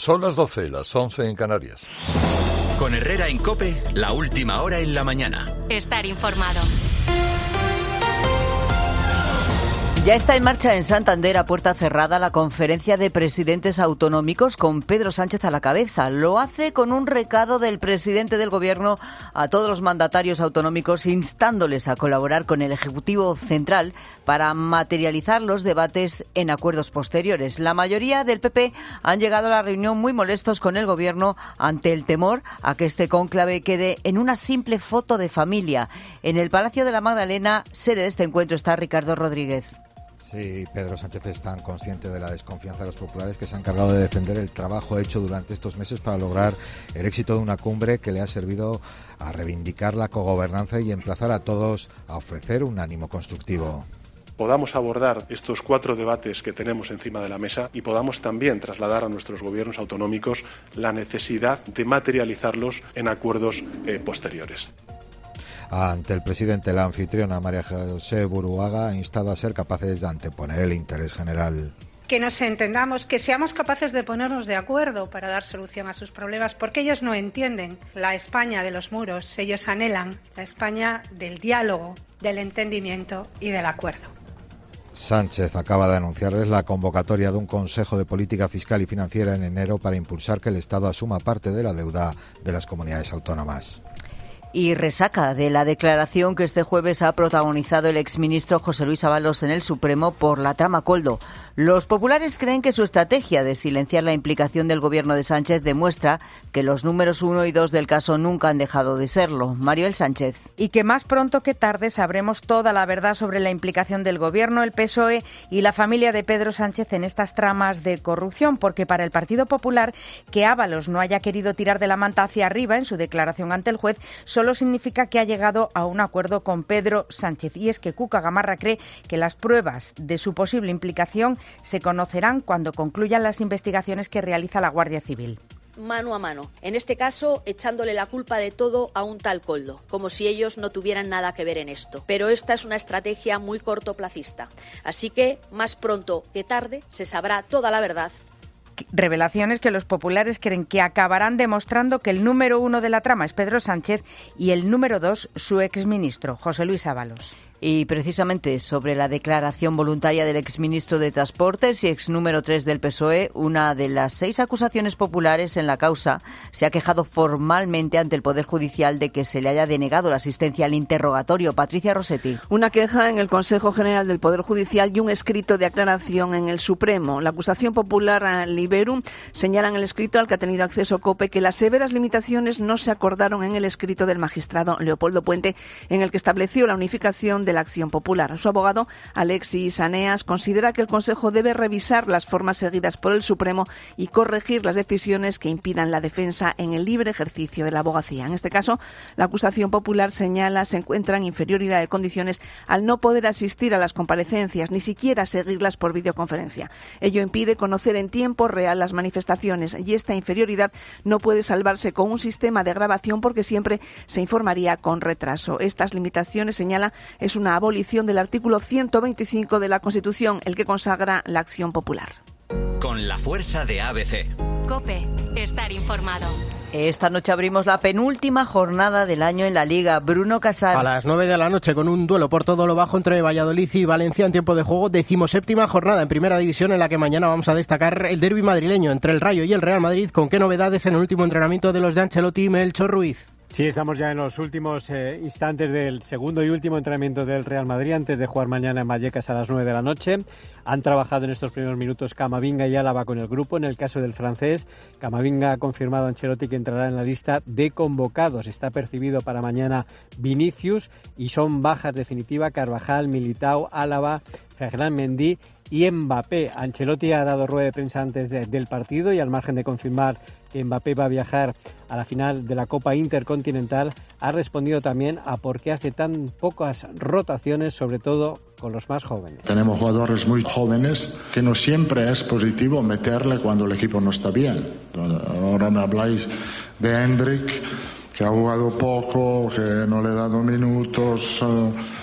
Son las 12, las 11 en Canarias. Con Herrera en COPE, la última hora en la mañana. Estar informado. Ya está en marcha en Santander, a puerta cerrada, la conferencia de presidentes autonómicos con Pedro Sánchez a la cabeza. Lo hace con un recado del presidente del Gobierno a todos los mandatarios autonómicos, instándoles a colaborar con el Ejecutivo Central para materializar los debates en acuerdos posteriores. La mayoría del PP han llegado a la reunión muy molestos con el Gobierno ante el temor a que este cónclave quede en una simple foto de familia. En el Palacio de la Magdalena, sede de este encuentro, está Ricardo Rodríguez. Sí, Pedro Sánchez es tan consciente de la desconfianza de los populares que se ha encargado de defender el trabajo hecho durante estos meses para lograr el éxito de una cumbre que le ha servido a reivindicar la cogobernanza y emplazar a todos a ofrecer un ánimo constructivo. Podamos abordar estos 4 debates que tenemos encima de la mesa y podamos también trasladar a nuestros gobiernos autonómicos la necesidad de materializarlos en acuerdos posteriores. Ante el presidente, la anfitriona María José Buruaga ha instado a ser capaces de anteponer el interés general. Que nos entendamos, que seamos capaces de ponernos de acuerdo para dar solución a sus problemas, porque ellos no entienden la España de los muros, ellos anhelan la España del diálogo, del entendimiento y del acuerdo. Sánchez acaba de anunciarles la convocatoria de un Consejo de Política Fiscal y Financiera en enero para impulsar que el Estado asuma parte de la deuda de las comunidades autónomas. Y resaca de la declaración que este jueves ha protagonizado el exministro José Luis Ábalos en el Supremo por la trama Koldo. Los populares creen que su estrategia de silenciar la implicación del gobierno de Sánchez demuestra que los números 1 y 2 del caso nunca han dejado de serlo. Maribel Sánchez. Y que más pronto que tarde sabremos toda la verdad sobre la implicación del gobierno, el PSOE y la familia de Pedro Sánchez en estas tramas de corrupción, porque para el Partido Popular que Ábalos no haya querido tirar de la manta hacia arriba en su declaración ante el juez solo significa que ha llegado a un acuerdo con Pedro Sánchez. Y es que Cuca Gamarra cree que las pruebas de su posible implicación se conocerán cuando concluyan las investigaciones que realiza la Guardia Civil. Mano a mano. En este caso, echándole la culpa de todo a un tal Koldo, como si ellos no tuvieran nada que ver en esto. Pero esta es una estrategia muy cortoplacista. Así que, más pronto que tarde, se sabrá toda la verdad. Revelaciones que los populares creen que acabarán demostrando que el número 1 de la trama es Pedro Sánchez y el número 2 su exministro, José Luis Ábalos. Y precisamente sobre la declaración voluntaria del exministro de Transportes y ex número 3 del PSOE, una de las 6 acusaciones populares en la causa se ha quejado formalmente ante el Poder Judicial de que se le haya denegado la asistencia al interrogatorio. Patricia Rossetti. Una queja en el Consejo General del Poder Judicial y un escrito de aclaración en el Supremo. La acusación popular Liberum señala en el escrito al que ha tenido acceso COPE que las severas limitaciones no se acordaron en el escrito del magistrado Leopoldo Puente, en el que estableció la unificación de la acción popular. Su abogado, Alexis Aneas, considera que el Consejo debe revisar las formas seguidas por el Supremo y corregir las decisiones que impidan la defensa en el libre ejercicio de la abogacía. En este caso, la acusación popular señala se encuentra en inferioridad de condiciones al no poder asistir a las comparecencias, ni siquiera seguirlas por videoconferencia. Ello impide conocer en tiempo real las manifestaciones y esta inferioridad no puede salvarse con un sistema de grabación porque siempre se informaría con retraso. Estas limitaciones, señala, es una abolición del artículo 125 de la Constitución, el que consagra la acción popular. Con la fuerza de ABC. COPE. Estar informado. Esta noche abrimos la penúltima jornada del año en la Liga. Bruno Casal. A las 9 de la noche con un duelo por todo lo bajo entre Valladolid y Valencia en tiempo de juego. 17ª jornada en Primera División en la que mañana vamos a destacar el derbi madrileño entre el Rayo y el Real Madrid. ¿Con qué novedades en el último entrenamiento de los de Ancelotti y Melchor Ruiz? Sí, estamos ya en los últimos instantes del segundo y último entrenamiento del Real Madrid antes de jugar mañana en Vallecas a las 9 de la noche. Han trabajado en estos primeros minutos Camavinga y Álava con el grupo. En el caso del francés, Camavinga ha confirmado a Ancelotti que entrará en la lista de convocados. Está percibido para mañana Vinicius y son bajas definitivas Carvajal, Militao, Álava, Ferland Mendy y Mbappé. Ancelotti ha dado rueda de prensa antes del partido y al margen de confirmar que Mbappé va a viajar a la final de la Copa Intercontinental, ha respondido también a por qué hace tan pocas rotaciones, sobre todo con los más jóvenes. Tenemos jugadores muy jóvenes que no siempre es positivo meterle cuando el equipo no está bien. Ahora me habláis de Hendrik, que ha jugado poco, que no le he dado minutos.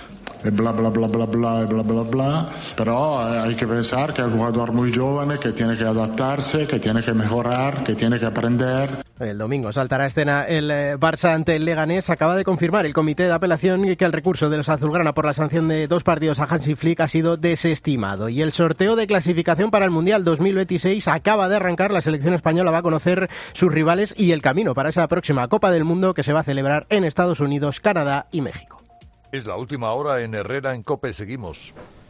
bla bla bla bla bla bla bla bla, pero hay que pensar que es un jugador muy joven, que tiene que adaptarse, que tiene que mejorar, que tiene que aprender. El domingo saltará a escena el Barça ante el Leganés. Acaba de confirmar el comité de apelación que el recurso de los azulgrana por la sanción de 2 partidos a Hansi Flick ha sido desestimado. Y el sorteo de clasificación para el Mundial 2026 acaba de arrancar. La selección española va a conocer sus rivales y el camino para esa próxima Copa del Mundo que se va a celebrar en Estados Unidos, Canadá y México. Es la última hora en Herrera en COPE. Seguimos.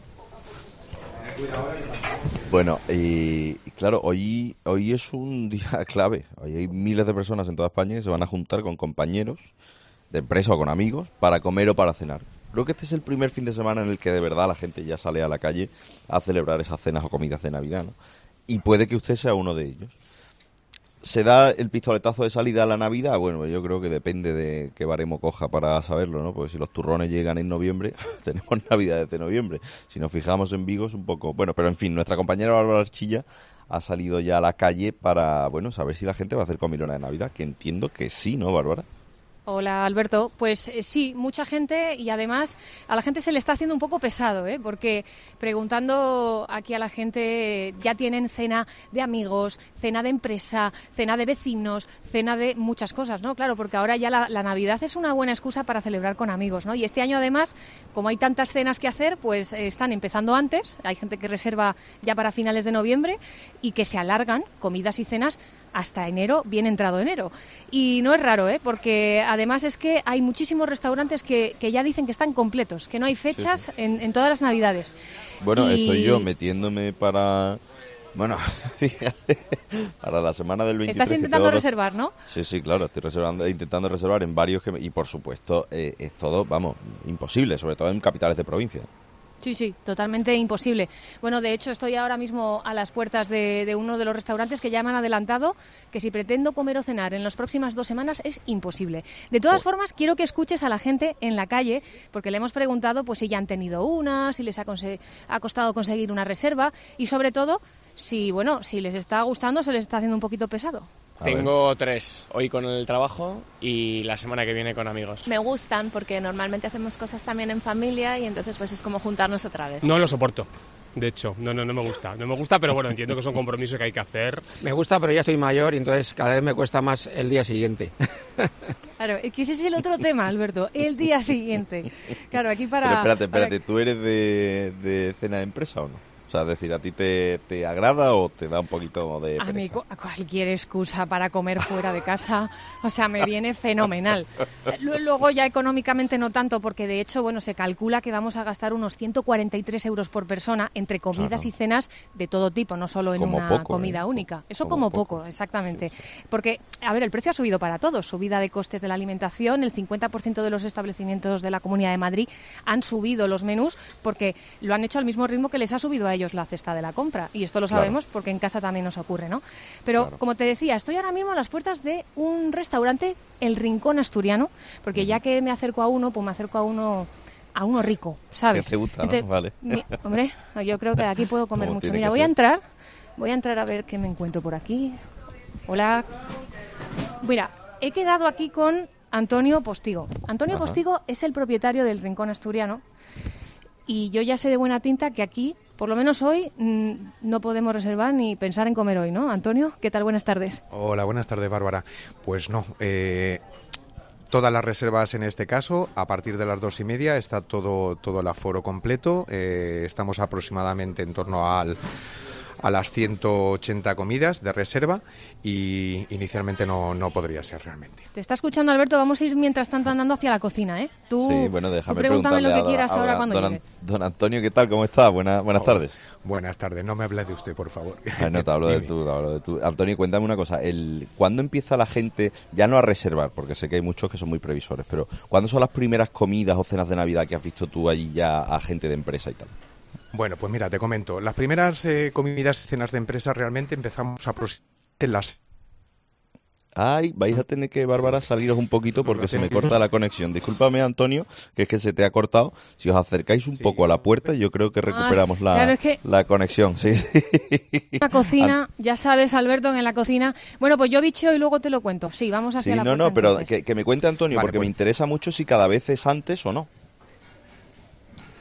Bueno, y claro, hoy es un día clave. Hoy hay miles de personas en toda España que se van a juntar con compañeros de empresa o con amigos para comer o para cenar. Creo que este es el primer fin de semana en el que de verdad la gente ya sale a la calle a celebrar esas cenas o comidas de Navidad, ¿no? Y puede que usted sea uno de ellos. ¿Se da el pistoletazo de salida a la Navidad? Bueno, yo creo que depende de qué baremo coja para saberlo, ¿no? Porque si los turrones llegan en noviembre, tenemos Navidad desde noviembre. Si nos fijamos en Vigo es un poco... Bueno, pero en fin, nuestra compañera Bárbara Archilla ha salido ya a la calle para, bueno, saber si la gente va a hacer comilona de Navidad, que entiendo que sí, ¿no, Bárbara? Hola, Alberto. Pues sí, mucha gente, y además a la gente se le está haciendo un poco pesado, porque preguntando aquí a la gente, ya tienen cena de amigos, cena de empresa, cena de vecinos, cena de muchas cosas, ¿no? Claro, porque ahora ya la Navidad es una buena excusa para celebrar con amigos, ¿no? Y este año además, como hay tantas cenas que hacer, pues están empezando antes, hay gente que reserva ya para finales de noviembre y que se alargan comidas y cenas hasta enero, bien entrado enero. Y no es raro, porque además es que hay muchísimos restaurantes que ya dicen que están completos, que no hay fechas en todas las Navidades. Bueno, estoy yo metiéndome para... Bueno, fíjate, para la semana del 23... Estás intentando reservar, ¿no? Sí, claro, estoy intentando reservar en varios y por supuesto es todo, vamos, imposible, sobre todo en capitales de provincia. Sí, totalmente imposible. Bueno, de hecho, estoy ahora mismo a las puertas de uno de los restaurantes que ya me han adelantado que si pretendo comer o cenar en las próximas 2 semanas es imposible. De todas formas, quiero que escuches a la gente en la calle, porque le hemos preguntado pues si ya han tenido una, si les ha costado conseguir una reserva y, sobre todo, si les está gustando o se les está haciendo un poquito pesado. Tengo 3, hoy con el trabajo y la semana que viene con amigos. Me gustan porque normalmente hacemos cosas también en familia y entonces pues es como juntarnos otra vez. No lo soporto, de hecho, no me gusta, pero bueno, entiendo que es un compromiso que hay que hacer. Me gusta, pero ya estoy mayor y entonces cada vez me cuesta más el día siguiente. Claro, es que ese es el otro tema, Alberto, el día siguiente. Claro, aquí para... Pero espérate, ¿tú eres de cena de empresa o no? O sea, es decir, ¿a ti te agrada o te da un poquito de pereza? A mí cualquier excusa para comer fuera de casa, o sea, me viene fenomenal. Luego ya económicamente no tanto, porque de hecho, se calcula que vamos a gastar unos 143 euros por persona entre comidas y cenas de todo tipo, no solo en una comida única. Eso como poco, exactamente. Porque, a ver, el precio ha subido para todos. Subida de costes de la alimentación, el 50% de los establecimientos de la Comunidad de Madrid han subido los menús porque lo han hecho al mismo ritmo que les ha subido a ellos la cesta de la compra, y esto lo sabemos porque en casa también nos ocurre, ¿no? Pero como te decía, estoy ahora mismo a las puertas de un restaurante, El Rincón Asturiano, porque ya que me acerco a uno, pues me acerco a uno rico, ¿sabes? Que te gusta, ¿no? Vale. Hombre, yo creo que de aquí puedo comer mucho. Mira, voy a entrar a ver qué me encuentro por aquí. Hola. Mira, he quedado aquí con Antonio Postigo. Antonio Postigo es el propietario del Rincón Asturiano. Y yo ya sé de buena tinta que aquí, por lo menos hoy, no podemos reservar ni pensar en comer hoy, ¿no? Antonio, ¿qué tal? Buenas tardes. Hola, buenas tardes, Bárbara. Pues no, todas las reservas en este caso, a partir de las 2:30 está todo el aforo completo. Estamos aproximadamente en torno a las 180 comidas de reserva y inicialmente no podría ser realmente. Te está escuchando, Alberto. Vamos a ir mientras tanto andando hacia la cocina, ¿eh? Sí, bueno, déjame pregúntame lo que preguntarle quieras ahora cuando llegue. Don Antonio, ¿qué tal? ¿Cómo estás? Buenas tardes. Buenas tardes. No me hables de usted, por favor. No, te hablo de tú. Antonio, cuéntame una cosa. ¿Cuándo empieza la gente, ya no a reservar, porque sé que hay muchos que son muy previsores, pero ¿cuándo son las primeras comidas o cenas de Navidad que has visto tú allí ya a gente de empresa y tal? Bueno, pues mira, te comento. Las primeras comidas y cenas de empresa realmente empezamos aproximadamente las... Ay, vais a tener que, Bárbara, saliros un poquito porque se me corta la conexión. Discúlpame, Antonio, que es que se te ha cortado. Si os acercáis un poco a la puerta, yo creo que recuperamos la conexión. Sí. La cocina, ya sabes, Alberto, en la cocina. Bueno, pues yo bicheo y luego te lo cuento. Sí, vamos hacia la puerta. No, pero que me cuente Antonio, porque me interesa mucho si cada vez es antes o no.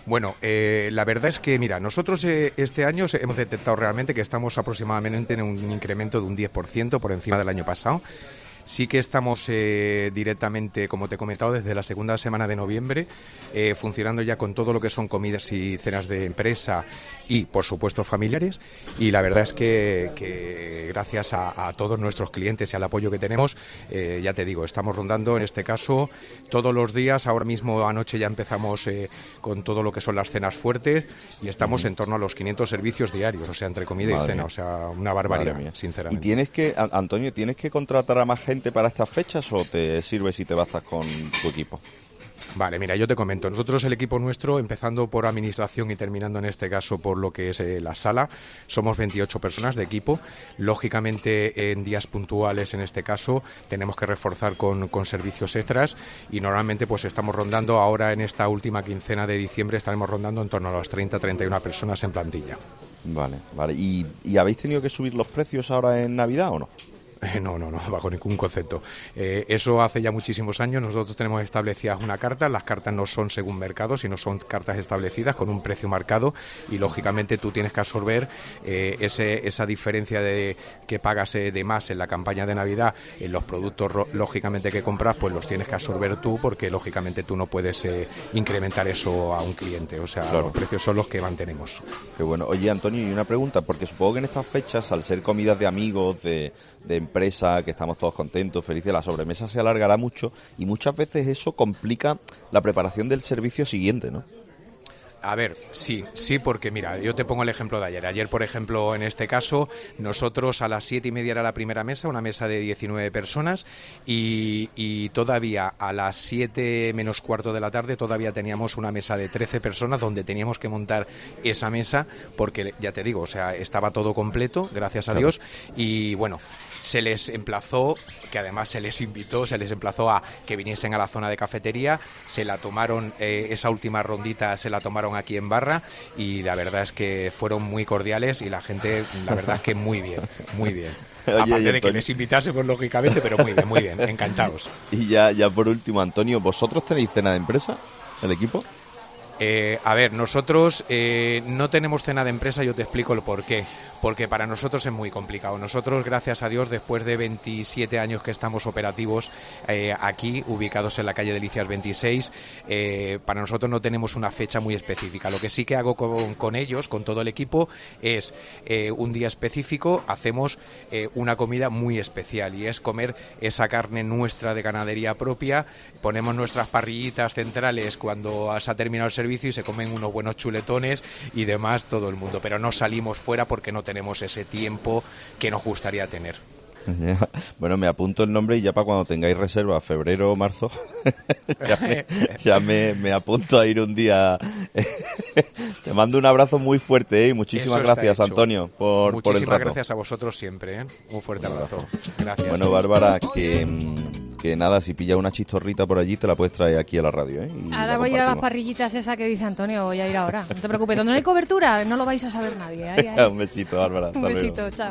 Bueno, la verdad es que, mira, nosotros este año hemos detectado realmente que estamos aproximadamente en un incremento de un 10% por encima del año pasado. Sí que estamos directamente, como te he comentado, desde la segunda semana de noviembre, funcionando ya con todo lo que son comidas y cenas de empresa y, por supuesto, familiares. Y la verdad es que gracias a todos nuestros clientes y al apoyo que tenemos, ya te digo, estamos rondando, en este caso, todos los días. Ahora mismo, anoche ya empezamos con todo lo que son las cenas fuertes y estamos en torno a los 500 servicios diarios, o sea, entre comida y cena, o sea, una barbaridad, sinceramente. ¿Y tienes que, Antonio, tienes que contratar a más gente para estas fechas o te sirve si te bastas con tu equipo? Vale, mira, yo te comento. Nosotros, el equipo nuestro, empezando por administración y terminando en este caso por lo que es la sala, somos 28 personas de equipo. Lógicamente, en días puntuales, en este caso, tenemos que reforzar con servicios extras y normalmente pues estamos rondando, ahora en esta última quincena de diciembre, estaremos rondando en torno a las 30-31 personas en plantilla. Vale. ¿Y habéis tenido que subir los precios ahora en Navidad o no? No, bajo ningún concepto. Eso hace ya muchísimos años. Nosotros tenemos establecidas una carta. Las cartas no son según mercado, sino son cartas establecidas con un precio marcado y, lógicamente, tú tienes que absorber esa diferencia que pagas de más en la campaña de Navidad en los productos, lógicamente, que compras, pues los tienes que absorber tú porque, lógicamente, tú no puedes incrementar eso a un cliente. O sea, claro, los precios son los que mantenemos. Qué bueno. Oye, Antonio, y una pregunta, porque supongo que en estas fechas, al ser comidas de amigos, de empresa, que estamos todos contentos, felices, la sobremesa se alargará mucho y muchas veces eso complica la preparación del servicio siguiente, ¿no? A ver, sí, porque mira, yo te pongo el ejemplo de ayer. Ayer, por ejemplo, en este caso, nosotros a las 7:30 era la primera mesa, una mesa de 19 personas, y todavía a las 7 menos cuarto de la tarde todavía teníamos una mesa de 13 personas donde teníamos que montar esa mesa porque, ya te digo, o sea, estaba todo completo, gracias a Dios, y bueno, se les emplazó, que además se les emplazó a que viniesen a la zona de cafetería, se la tomaron, esa última rondita se la tomaron aquí en barra y la verdad es que fueron muy cordiales y la gente, la verdad es que muy bien. Oye, aparte de que les invitásemos, lógicamente, pero muy bien, encantados. Y ya por último, Antonio, ¿vosotros tenéis cena de empresa, el equipo? A ver, nosotros no tenemos cena de empresa, yo te explico el por qué. Porque para nosotros es muy complicado. Nosotros, gracias a Dios, después de 27 años que estamos operativos aquí, ubicados en la calle Delicias 26, para nosotros no tenemos una fecha muy específica. Lo que sí que hago con ellos, con todo el equipo, es un día específico, hacemos una comida muy especial y es comer esa carne nuestra de ganadería propia, ponemos nuestras parrillitas centrales cuando se ha terminado el servicio y se comen unos buenos chuletones y demás todo el mundo, pero no salimos fuera porque no tenemos ese tiempo que nos gustaría tener. Bueno, me apunto el nombre y ya para cuando tengáis reserva, febrero o marzo, ya me apunto a ir un día. Te mando un abrazo muy fuerte y muchísimas gracias, Antonio, por el trato. Muchísimas gracias a vosotros siempre, un fuerte abrazo. Gracias. Bueno, Bárbara, que nada, si pillas una chistorrita por allí te la puedes traer aquí a la radio, y ahora voy a ir a las parrillitas esa que dice Antonio, voy a ir ahora, no te preocupes, donde no hay cobertura no lo vais a saber nadie. Un besito, Bárbara. Un besito, chao.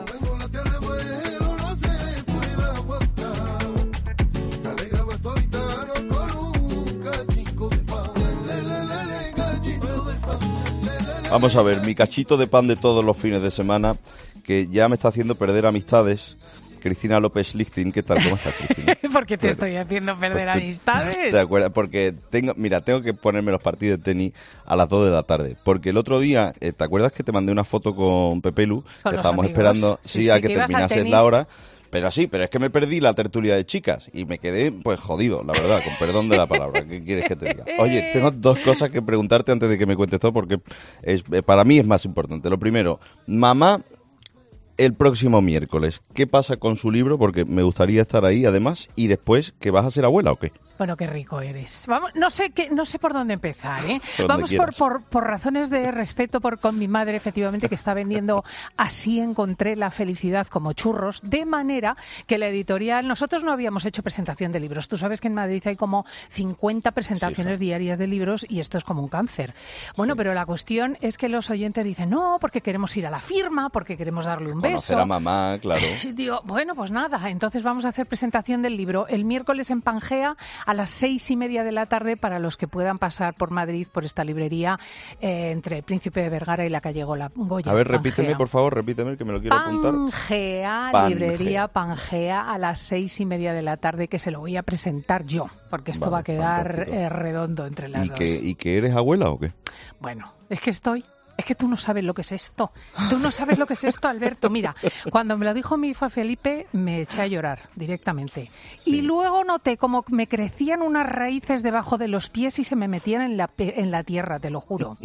Vamos a ver, mi cachito de pan de todos los fines de semana, que ya me está haciendo perder amistades. Cristina López Lichting, ¿qué tal? ¿Cómo estás, Cristina? ¿Por qué te estoy haciendo perder amistades? ¿Te acuerdas? Porque tengo que ponerme los partidos de tenis a las 2 de la tarde. Porque el otro día, ¿te acuerdas que te mandé una foto con Pepe Lu? Que estábamos esperando a que terminases la hora. Pero es que me perdí la tertulia de chicas y me quedé, pues, jodido, la verdad, con perdón de la palabra. ¿Qué quieres que te diga? Oye, tengo dos cosas que preguntarte antes de que me cuentes todo porque para mí es más importante. Lo primero, mamá, el próximo miércoles, ¿qué pasa con su libro? Porque me gustaría estar ahí, además, y después, ¿que vas a ser abuela o qué? Bueno, qué rico eres. Vamos, no sé por dónde empezar, ¿eh? Vamos por razones de respeto con mi madre, efectivamente, que está vendiendo Así encontré la felicidad como churros, de manera que la editorial... Nosotros no habíamos hecho presentación de libros. Tú sabes que en Madrid hay como 50 presentaciones diarias de libros y esto es como un cáncer. Bueno, pero la cuestión es que los oyentes dicen, no, porque queremos ir a la firma, porque queremos darle un beso. A mamá, claro. Y digo, bueno, pues nada, entonces vamos a hacer presentación del libro el miércoles en Pangea a las 6:30 de la tarde para los que puedan pasar por Madrid, por esta librería entre Príncipe de Vergara y la calle Goya. A ver, repíteme, por favor, repíteme, que me lo quiero apuntar. Pangea, librería Pangea a las 6:30 de la tarde, que se lo voy a presentar yo, porque esto va a quedar redondo entre las dos. ¿Y que eres abuela o qué? Bueno, es que tú no sabes lo que es esto. Tú no sabes lo que es esto, Alberto. Mira, cuando me lo dijo mi hijo Felipe, me eché a llorar directamente. Sí. Y luego noté como me crecían unas raíces debajo de los pies y se me metían en la tierra, te lo juro.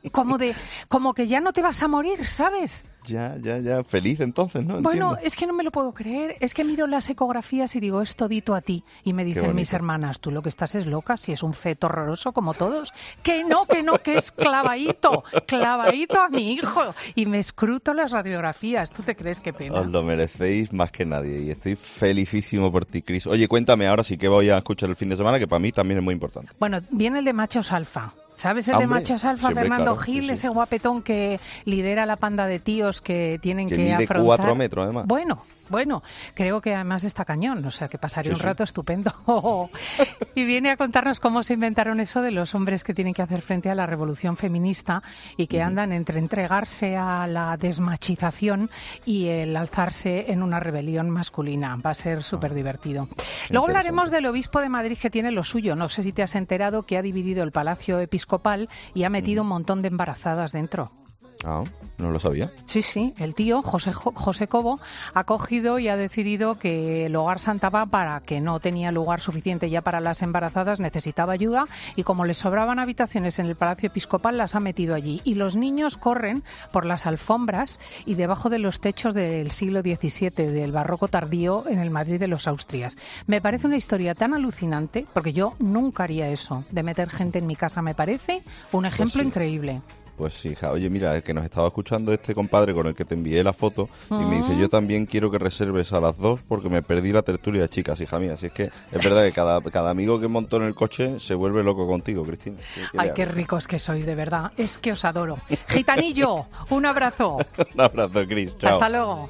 Como que ya no te vas a morir, ¿sabes? Ya. Feliz entonces, ¿no? Bueno, Entiendo. es que no me lo puedo creer. Es que miro las ecografías y digo, es todito a ti. Y me dicen mis hermanas, tú lo que estás es loca, si es un feto horroroso como todos. Que no, que es clavadito a mi hijo. Y me escruto las radiografías. ¿Tú te crees? Qué pena. Os lo merecéis más que nadie y estoy felicísimo por ti, Cris. Oye, cuéntame ahora sí que voy a escuchar el fin de semana, que para mí también es muy importante. Bueno, viene el de Machos Alfa. ¿Sabes el de Machos Alfa, siempre, Fernando claro, Gil, sí. ese guapetón que lidera la panda de tíos que tienen que mide afrontar? 4 metros, además. Bueno, creo que además está cañón, o sea que pasaré un rato estupendo. Y viene a contarnos cómo se inventaron eso de los hombres que tienen que hacer frente a la revolución feminista y que andan entre entregarse a la desmachización y el alzarse en una rebelión masculina. Va a ser súper divertido. Luego hablaremos del obispo de Madrid, que tiene lo suyo. No sé si te has enterado que ha dividido el Palacio Episcopal y ha metido un montón de embarazadas dentro. Ah, no lo sabía. Sí, el tío, José Cobo, ha cogido y ha decidido que el Hogar Santa Bárbara, que no tenía lugar suficiente ya para las embarazadas, necesitaba ayuda y como les sobraban habitaciones en el Palacio Episcopal, las ha metido allí. Y los niños corren por las alfombras y debajo de los techos del siglo XVII, del barroco tardío, en el Madrid de los Austrias. Me parece una historia tan alucinante, porque yo nunca haría eso, de meter gente en mi casa. Me parece un ejemplo increíble. Pues sí, hija. Oye, mira, que nos estaba escuchando este compadre con el que te envié la foto y me dice, yo también quiero que reserves a las 2 porque me perdí la tertulia de chicas, hija mía. Así es que es verdad que cada amigo que montó en el coche se vuelve loco contigo, Cristina. Ay, qué ricos que sois, de verdad. Es que os adoro. Gitanillo, un abrazo. Un abrazo, Cris. Chao. Hasta luego.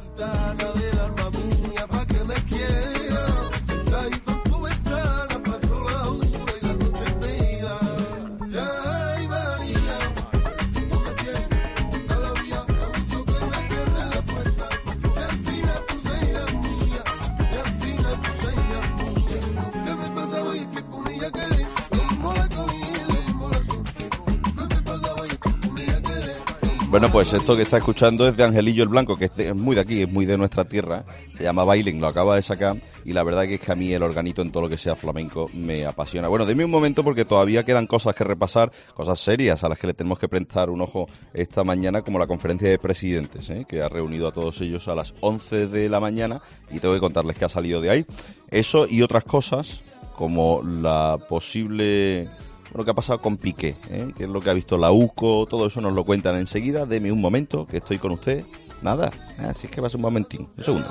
Bueno, pues esto que está escuchando es de Angelillo el Blanco, que es muy de aquí, es muy de nuestra tierra. Se llama Bailen, lo acaba de sacar y la verdad que es que a mí el organito en todo lo que sea flamenco me apasiona. Bueno, denme un momento porque todavía quedan cosas que repasar, cosas serias a las que le tenemos que prestar un ojo esta mañana, como la conferencia de presidentes, que ha reunido a todos ellos a las 11 de la mañana y tengo que contarles que ha salido de ahí. Eso y otras cosas, como la posible... Bueno, ¿qué ha pasado con Piqué? ¿Qué es lo que ha visto la UCO? Todo eso nos lo cuentan enseguida. Deme un momento, que estoy con usted. Nada, así es que va a ser un momentín. Un segundo.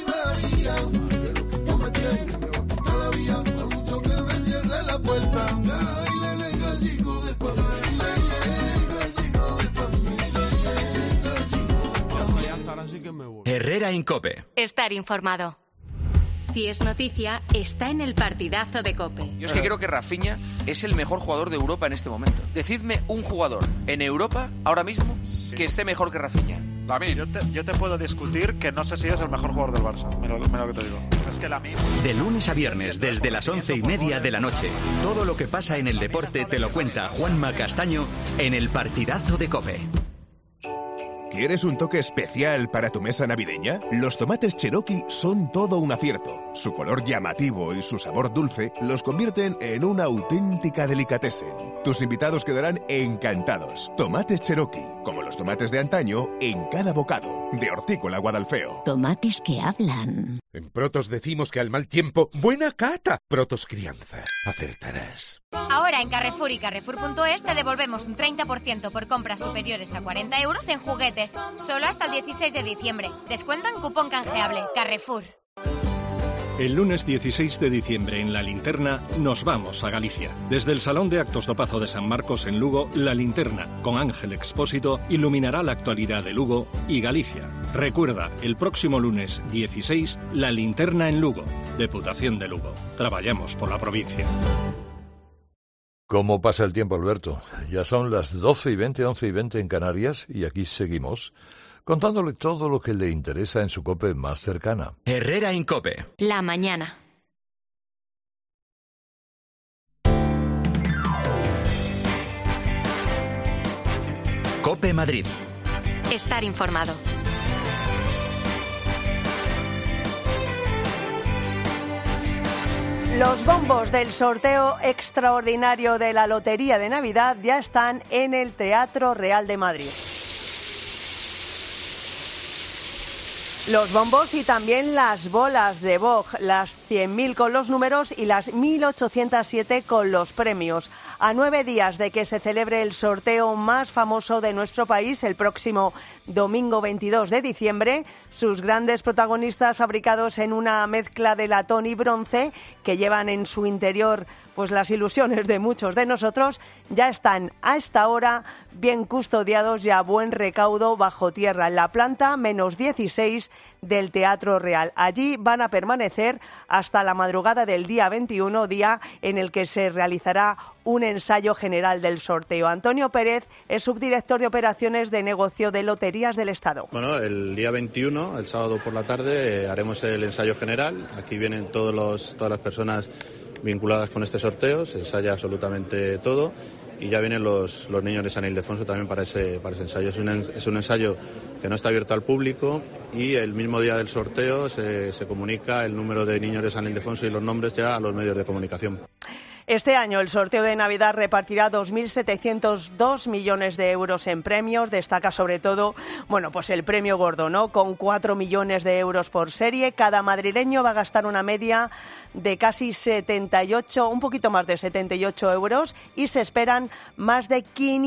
Herrera en COPE. Estar informado. Si es noticia, está en el partidazo de COPE. Yo es que creo que Rafinha es el mejor jugador de Europa en este momento. Decidme un jugador en Europa, ahora mismo, que esté mejor que Rafinha. Yo te puedo discutir que no sé si es el mejor jugador del Barça. Mira lo que te digo. Es que de lunes a viernes, desde las 11:30 de la noche, todo lo que pasa en el deporte te lo cuenta Juanma Castaño en el partidazo de COPE. ¿Quieres un toque especial para tu mesa navideña? Los tomates Cherokee son todo un acierto. Su color llamativo y su sabor dulce los convierten en una auténtica delicatessen. Tus invitados quedarán encantados. Tomates Cherokee, como los tomates de antaño, en cada bocado. De Hortícola Guadalfeo. Tomates que hablan. En Protos decimos que al mal tiempo, buena cata. Protos Crianza. Acertarás. Ahora en Carrefour y Carrefour.es te devolvemos un 30% por compras superiores a 40 euros en juguetes. Solo hasta el 16 de diciembre. Descuento en cupón canjeable. Carrefour. El lunes 16 de diciembre en La Linterna nos vamos a Galicia. Desde el Salón de Actos do Pazo de San Marcos en Lugo, La Linterna, con Ángel Expósito, iluminará la actualidad de Lugo y Galicia. Recuerda, el próximo lunes 16, La Linterna en Lugo, Deputación de Lugo. Trabajamos por la provincia. ¿Cómo pasa el tiempo, Alberto? Ya son las 12:20, 11:20 en Canarias y aquí seguimos contándole todo lo que le interesa en su COPE más cercana. Herrera en COPE. La mañana. COPE Madrid. Estar informado. Los bombos del sorteo extraordinario de la Lotería de Navidad ya están en el Teatro Real de Madrid. Los bombos y también las bolas de Vogue, las 100.000 con los números y las 1.807 con los premios. A 9 días de que se celebre el sorteo más famoso de nuestro país, el próximo domingo 22 de diciembre, sus grandes protagonistas fabricados en una mezcla de latón y bronce que llevan en su interior pues las ilusiones de muchos de nosotros, ya están a esta hora bien custodiados y a buen recaudo bajo tierra en la planta -16 del Teatro Real. Allí van a permanecer hasta la madrugada del día 21, día en el que se realizará un ensayo general del sorteo. Antonio Pérez es subdirector de operaciones de negocio de Loterías del Estado. Bueno, el día 21, el sábado por la tarde, haremos el ensayo general. Aquí vienen todas las personas vinculadas con este sorteo, se ensaya absolutamente todo y ya vienen los niños de San Ildefonso también para ese ensayo. Es un ensayo que no está abierto al público y el mismo día del sorteo se comunica el número de niños de San Ildefonso y los nombres ya a los medios de comunicación. Este año el sorteo de Navidad repartirá 2.702 millones de euros en premios. Destaca sobre todo, pues el premio gordo, ¿no? Con 4 millones de euros por serie. Cada madrileño va a gastar una media de casi 78, un poquito más de 78 euros y se esperan más de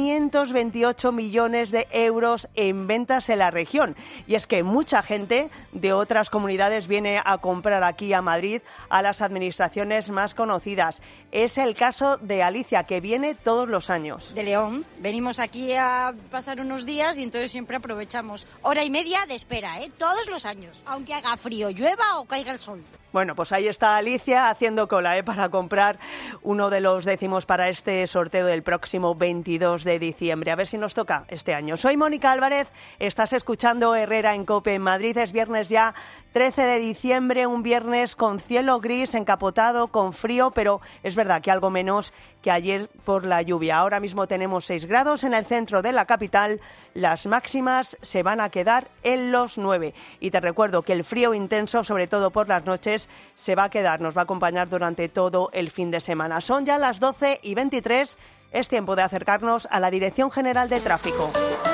528 millones de euros en ventas en la región. Y es que mucha gente de otras comunidades viene a comprar aquí a Madrid a las administraciones más conocidas. Es el caso de Alicia, que viene todos los años. De León. Venimos aquí a pasar unos días y entonces siempre aprovechamos. 1h30 de espera, todos los años. Aunque haga frío, llueva o caiga el sol. Bueno, pues ahí está Alicia haciendo cola para comprar uno de los décimos para este sorteo del próximo 22 de diciembre. A ver si nos toca este año. Soy Mónica Álvarez, estás escuchando Herrera en COPE en Madrid. Es viernes ya 13 de diciembre, un viernes con cielo gris, encapotado, con frío, pero es verdad que algo menos que ayer por la lluvia. Ahora mismo tenemos 6 grados en el centro de la capital, las máximas se van a quedar en los 9. Y te recuerdo que el frío intenso, sobre todo por las noches, se va a quedar, nos va a acompañar durante todo el fin de semana. Son ya las 12:23, es tiempo de acercarnos a la Dirección General de Tráfico.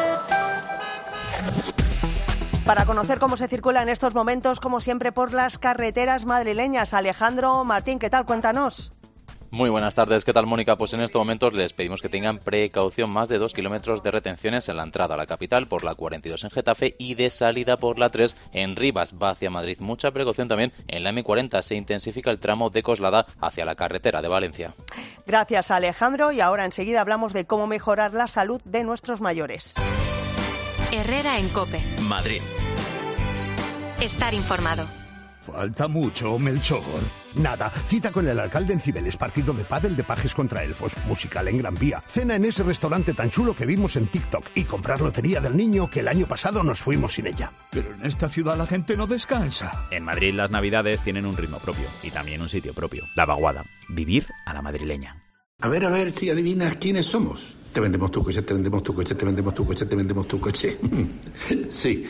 Para conocer cómo se circula en estos momentos, como siempre, por las carreteras madrileñas. Alejandro Martín, ¿qué tal? Cuéntanos. Muy buenas tardes, ¿qué tal, Mónica? Pues en estos momentos les pedimos que tengan precaución. Más de 2 kilómetros de retenciones en la entrada a la capital por la 42 en Getafe y de salida por la 3 en Rivas, va hacia Madrid. Mucha precaución también en la M40, se intensifica el tramo de Coslada hacia la carretera de Valencia. Gracias, Alejandro, y ahora enseguida hablamos de cómo mejorar la salud de nuestros mayores. Herrera en COPE. Madrid. Estar informado. ¿Falta mucho, Melchor? Nada, cita con el alcalde en Cibeles, partido de pádel de Pajes contra Elfos, musical en Gran Vía, cena en ese restaurante tan chulo que vimos en TikTok y comprar lotería del niño que el año pasado nos fuimos sin ella. Pero en esta ciudad la gente no descansa. En Madrid las navidades tienen un ritmo propio y también un sitio propio, La Vaguada, vivir a la madrileña. A ver si adivinas quiénes somos. Te vendemos tu coche, te vendemos tu coche, te vendemos tu coche, te vendemos tu coche. Sí,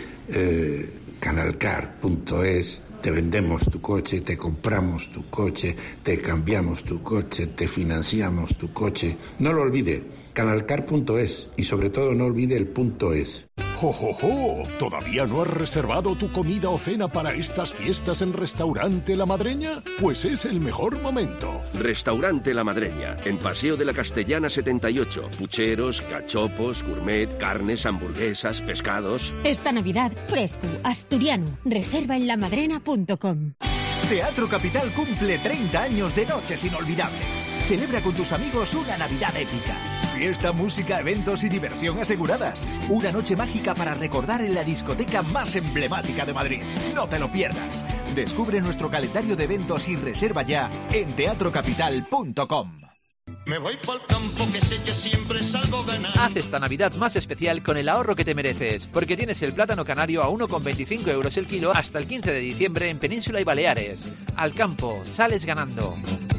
Canalcar.es. Te vendemos tu coche, te compramos tu coche, te cambiamos tu coche, te financiamos tu coche. No lo olvide, Canalcar.es y sobre todo no olvide el .es. ¡Jo, jo, jo! ¿Todavía no has reservado tu comida o cena para estas fiestas en Restaurante La Madreña? Pues es el mejor momento. Restaurante La Madreña, en Paseo de la Castellana 78. Pucheros, cachopos, gourmet, carnes, hamburguesas, pescados. Esta Navidad, fresco, asturiano. Reserva en lamadrena.com. Teatro Capital cumple 30 años de noches inolvidables. Celebra con tus amigos una Navidad épica. Fiesta, música, eventos y diversión aseguradas. Una noche mágica para recordar en la discoteca más emblemática de Madrid. No te lo pierdas. Descubre nuestro calendario de eventos y reserva ya en teatrocapital.com. Me voy pa'l campo que sé que siempre salgo ganando. Haz esta Navidad más especial con el ahorro que te mereces, porque tienes el plátano canario a 1,25 euros el kilo hasta el 15 de diciembre en Península y Baleares. Al campo, sales ganando.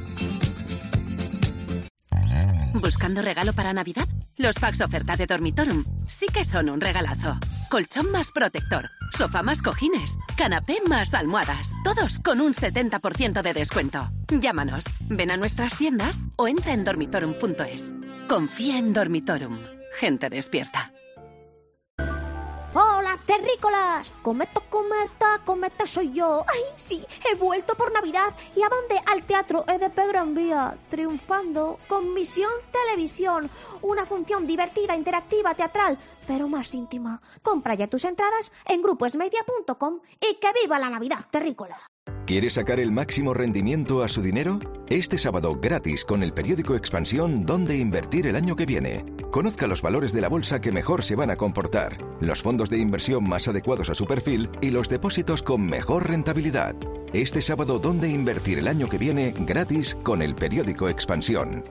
¿Buscando regalo para Navidad? Los packs oferta de Dormitorum sí que son un regalazo. Colchón más protector, sofá más cojines, canapé más almohadas, todos con un 70% de descuento. Llámanos, ven a nuestras tiendas o entra en dormitorum.es. Confía en Dormitorum. Gente despierta. ¡Hola, terrícolas! Cometa soy yo. ¡Ay, sí! He vuelto por Navidad. ¿Y a dónde? Al Teatro EDP Gran Vía. Triunfando con Misión Televisión. Una función divertida, interactiva, teatral, pero más íntima. Compra ya tus entradas en grupoesmedia.com y que viva la Navidad, terrícola. ¿Quieres sacar el máximo rendimiento a su dinero? Este sábado, gratis, con el periódico Expansión, ¿dónde invertir el año que viene? Conozca los valores de la bolsa que mejor se van a comportar, los fondos de inversión más adecuados a su perfil y los depósitos con mejor rentabilidad. Este sábado, ¿dónde invertir el año que viene? Gratis, con el periódico Expansión.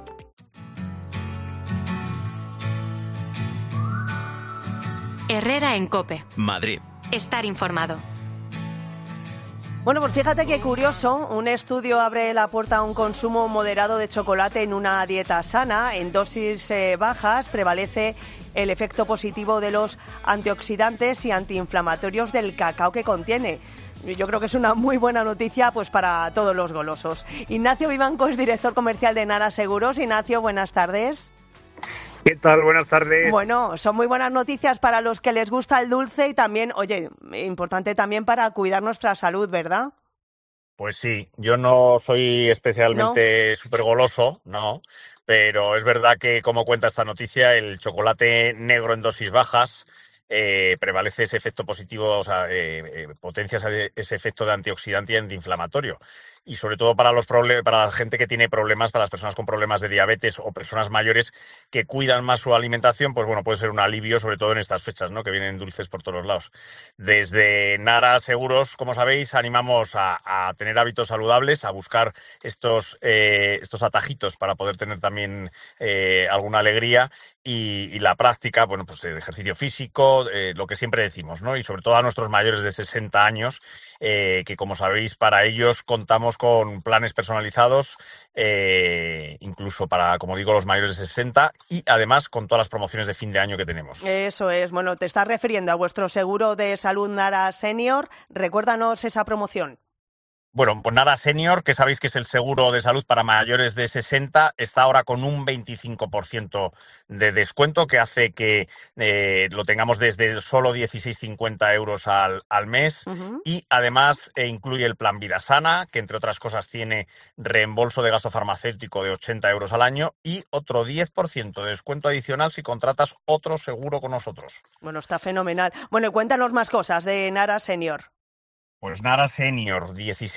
Herrera en COPE. Madrid. Estar informado. Bueno, pues fíjate qué curioso, un estudio abre la puerta a un consumo moderado de chocolate en una dieta sana. En dosis bajas prevalece el efecto positivo de los antioxidantes y antiinflamatorios del cacao que contiene. Yo creo que es una muy buena noticia pues para todos los golosos. Ignacio Vivanco es director comercial de Nara Seguros. Ignacio, buenas tardes. ¿Qué tal? Buenas tardes. Bueno, son muy buenas noticias para los que les gusta el dulce y también, oye, importante también para cuidar nuestra salud, ¿verdad? Pues sí, yo no soy especialmente súper goloso, no, pero es verdad que, como cuenta esta noticia, el chocolate negro en dosis bajas prevalece ese efecto positivo, o sea, potencia ese efecto de antioxidante y antiinflamatorio. Y sobre todo para la gente que tiene problemas, para las personas con problemas de diabetes o personas mayores que cuidan más su alimentación, pues bueno, puede ser un alivio, sobre todo en estas fechas, ¿no? Que vienen dulces por todos lados. Desde Nara Seguros, como sabéis, animamos a tener hábitos saludables, a buscar estos atajitos para poder tener también alguna alegría y la práctica, bueno, pues el ejercicio físico, lo que siempre decimos, ¿no? Y sobre todo a nuestros mayores de 60 años, que como sabéis, para ellos contamos con planes personalizados, incluso para, como digo, los mayores de 60 y además con todas las promociones de fin de año que tenemos. Eso es. Bueno, te estás refiriendo a vuestro seguro de salud Nara Senior. Recuérdanos esa promoción. Bueno, pues Nara Senior, que sabéis que es el seguro de salud para mayores de 60, está ahora con un 25% de descuento, que hace que lo tengamos desde solo 16,50 euros al mes. Uh-huh. Y además incluye el plan Vida Sana, que entre otras cosas tiene reembolso de gasto farmacéutico de 80 euros al año y otro 10% de descuento adicional si contratas otro seguro con nosotros. Bueno, está fenomenal. Bueno, y cuéntanos más cosas de Nara Senior. Pues Nara Senior,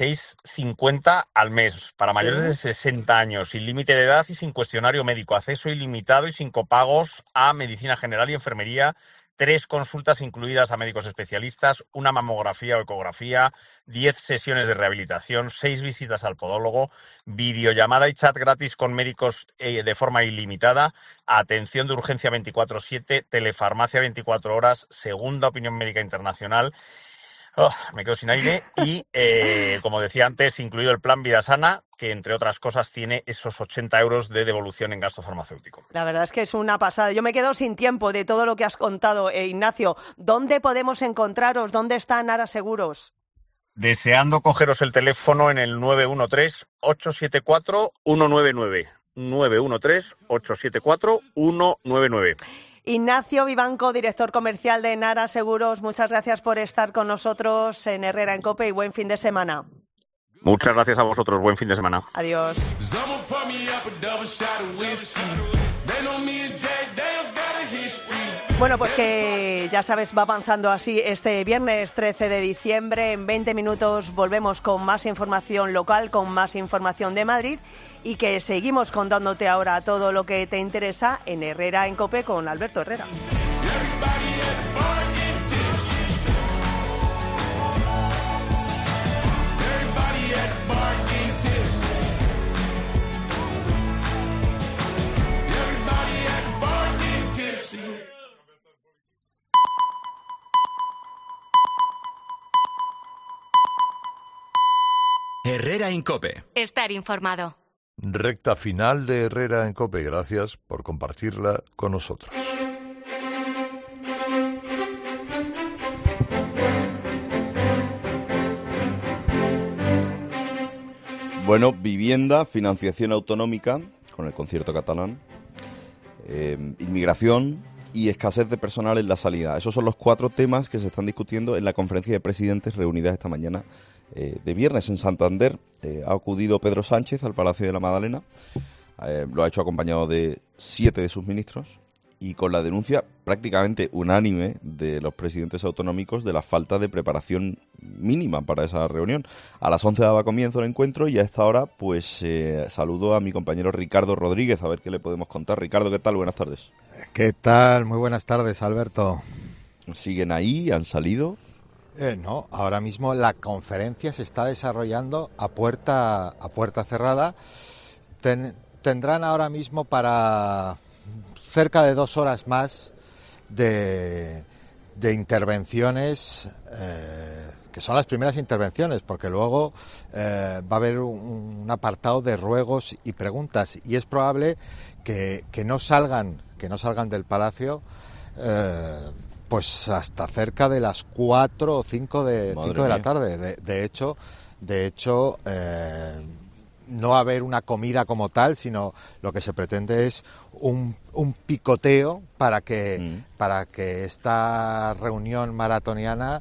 16,50 al mes, para mayores de 60 años, sin límite de edad y sin cuestionario médico, acceso ilimitado y sin copagos a medicina general y enfermería, 3 consultas incluidas a médicos especialistas, una mamografía o ecografía, 10 sesiones de rehabilitación, 6 visitas al podólogo, videollamada y chat gratis con médicos de forma ilimitada, atención de urgencia 24/7, telefarmacia 24 horas, segunda opinión médica internacional. Me quedo sin aire y, como decía antes, incluido el plan Vida Sana, que entre otras cosas tiene esos 80 euros de devolución en gasto farmacéutico. La verdad es que es una pasada. Yo me quedo sin tiempo de todo lo que has contado, Ignacio. ¿Dónde podemos encontraros? ¿Dónde está Nara Seguros? Deseando cogeros el teléfono en el 913-874-199. 913-874-199. Ignacio Vivanco, director comercial de Nara Seguros, muchas gracias por estar con nosotros en Herrera en COPE y buen fin de semana. Muchas gracias a vosotros, buen fin de semana. Adiós. Bueno, pues que ya sabes, va avanzando así este viernes 13 de diciembre. En 20 minutos volvemos con más información local, con más información de Madrid y que seguimos contándote ahora todo lo que te interesa en Herrera en COPE con Alberto Herrera. Herrera en COPE. Estar informado. Recta final de Herrera en COPE. Gracias por compartirla con nosotros. Bueno, vivienda, financiación autonómica con el concierto catalán, inmigración y escasez de personal en la salida. Esos son los 4 temas que se están discutiendo en la conferencia de presidentes reunida esta mañana de viernes en Santander. Ha acudido Pedro Sánchez al Palacio de la Madalena, lo ha hecho acompañado de 7 de sus ministros y con la denuncia prácticamente unánime de los presidentes autonómicos de la falta de preparación mínima para esa reunión. A las 11 daba comienzo el encuentro y a esta hora pues saludo a mi compañero Ricardo Rodríguez a ver qué le podemos contar. Ricardo, ¿qué tal? Buenas tardes. ¿Qué tal? Muy buenas tardes, Alberto. ¿Siguen ahí? ¿Han salido? No, ahora mismo la conferencia se está desarrollando a puerta cerrada. Tendrán ahora mismo para cerca de 2 horas más de intervenciones, que son las primeras intervenciones, porque luego va a haber un apartado de ruegos y preguntas, y es probable que no salgan del Palacio pues hasta cerca de las 4 o 5 de la tarde. De hecho, no va a haber una comida como tal, sino lo que se pretende es un picoteo para que esta reunión maratoniana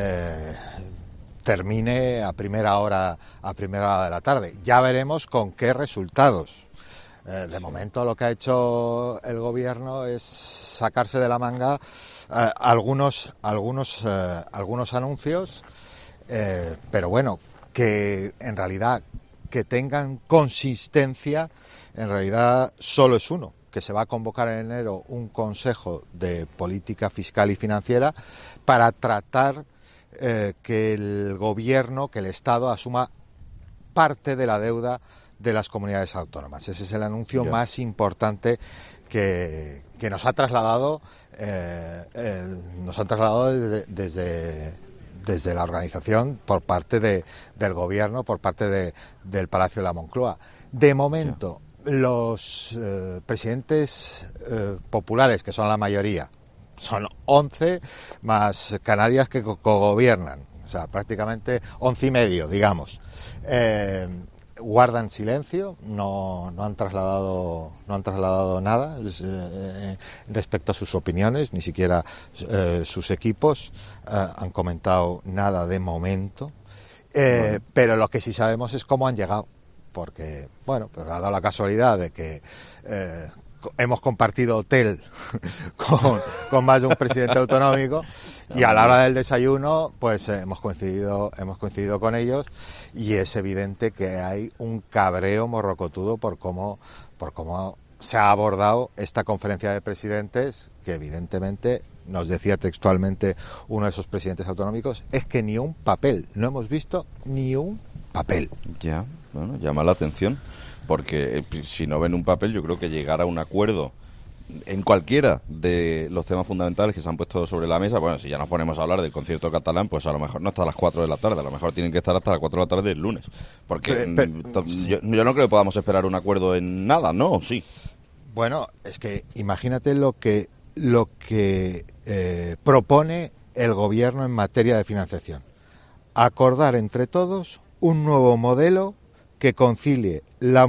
termine a primera hora de la tarde. Ya veremos con qué resultados. De momento lo que ha hecho el gobierno es sacarse de la manga algunos anuncios, pero bueno, que en realidad que tengan consistencia, en realidad solo es uno, que se va a convocar en enero un Consejo de Política Fiscal y Financiera para tratar que el gobierno, que el Estado asuma parte de la deuda de las comunidades autónomas. Ese es el anuncio más importante que nos ha trasladado desde la organización por parte del gobierno, por parte del Palacio de la Moncloa. De momento, los presidentes populares, que son la mayoría, son 11 más Canarias que cogobiernan, o sea, prácticamente 11 y medio, digamos. Guardan silencio, no han trasladado nada respecto a sus opiniones, ni siquiera sus equipos han comentado nada de momento, pero lo que sí sabemos es cómo han llegado, porque bueno, pues ha dado la casualidad de que hemos compartido hotel con más de un presidente autonómico y a la hora del desayuno pues hemos coincidido con ellos y es evidente que hay un cabreo morrocotudo por cómo se ha abordado esta conferencia de presidentes, que evidentemente nos decía textualmente uno de esos presidentes autonómicos, es que ni un papel, no hemos visto ni un papel. Ya, bueno, llama la atención. Porque si no ven un papel, yo creo que llegar a un acuerdo en cualquiera de los temas fundamentales que se han puesto sobre la mesa, bueno, si ya nos ponemos a hablar del concierto catalán, pues a lo mejor no hasta las 4 de la tarde, a lo mejor tienen que estar hasta las 4 de la tarde del lunes. Porque yo no creo que podamos esperar un acuerdo en nada, ¿no? Sí. Bueno, es que imagínate lo que propone el gobierno en materia de financiación. Acordar entre todos un nuevo modelo que concilie la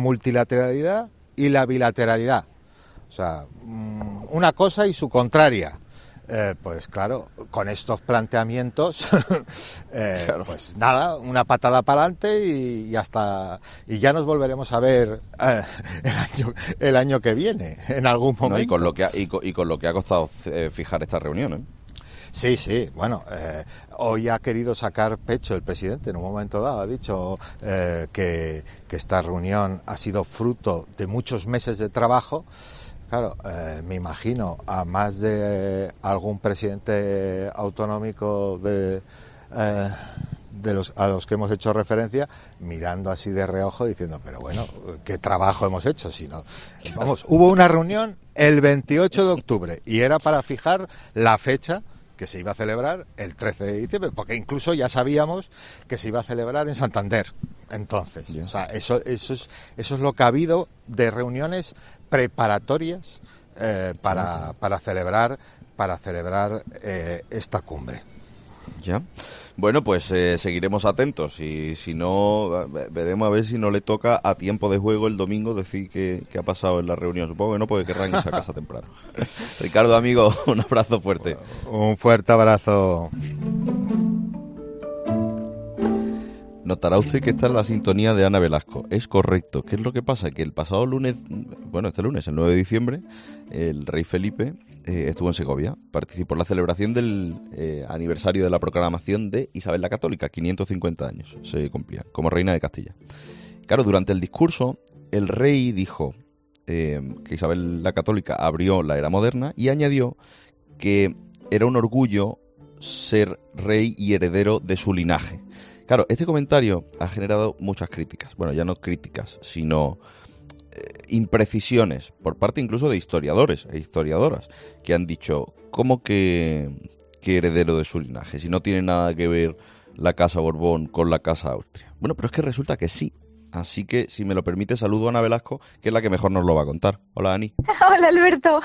multilateralidad y la bilateralidad. O sea, una cosa y su contraria. Pues claro, con estos planteamientos, Claro. pues nada, una patada para adelante y ya nos volveremos a ver el año que viene, en algún momento. No, y con lo que ha costado fijar esta reunión, ¿eh? Sí, bueno, hoy ha querido sacar pecho el presidente en un momento dado, ha dicho que esta reunión ha sido fruto de muchos meses de trabajo. Claro, me imagino a más de algún presidente autonómico a los que hemos hecho referencia, mirando así de reojo diciendo, pero bueno, ¿qué trabajo hemos hecho? Si no, vamos, hubo una reunión el 28 de octubre y era para fijar la fecha que se iba a celebrar el 13 de diciembre, porque incluso ya sabíamos que se iba a celebrar en Santander. Entonces, o sea, eso es lo que ha habido de reuniones preparatorias para celebrar esta cumbre. Ya. Bueno, pues seguiremos atentos y si no, veremos a ver si no le toca a tiempo de juego el domingo decir qué ha pasado en la reunión. Supongo que no, porque querrán irse a casa temprano. Ricardo, amigo, un abrazo fuerte. Un fuerte abrazo. Notará usted que está en la sintonía de Ana Velasco. Es correcto. ¿Qué es lo que pasa? Que el pasado lunes, este lunes, el 9 de diciembre, el rey Felipe estuvo en Segovia. Participó en la celebración del aniversario de la proclamación de Isabel la Católica. 550 años se cumplían como reina de Castilla. Claro, durante el discurso, el rey dijo que Isabel la Católica abrió la era moderna y añadió que era un orgullo ser rey y heredero de su linaje. Claro, este comentario ha generado muchas críticas. Bueno, ya no críticas, sino imprecisiones por parte incluso de historiadores e historiadoras que han dicho, ¿cómo que heredero de su linaje? Si no tiene nada que ver la Casa Borbón con la Casa Austria. Bueno, pero es que resulta que sí. Así que, si me lo permite, saludo a Ana Velasco, que es la que mejor nos lo va a contar. Hola, Ani. Hola, Alberto.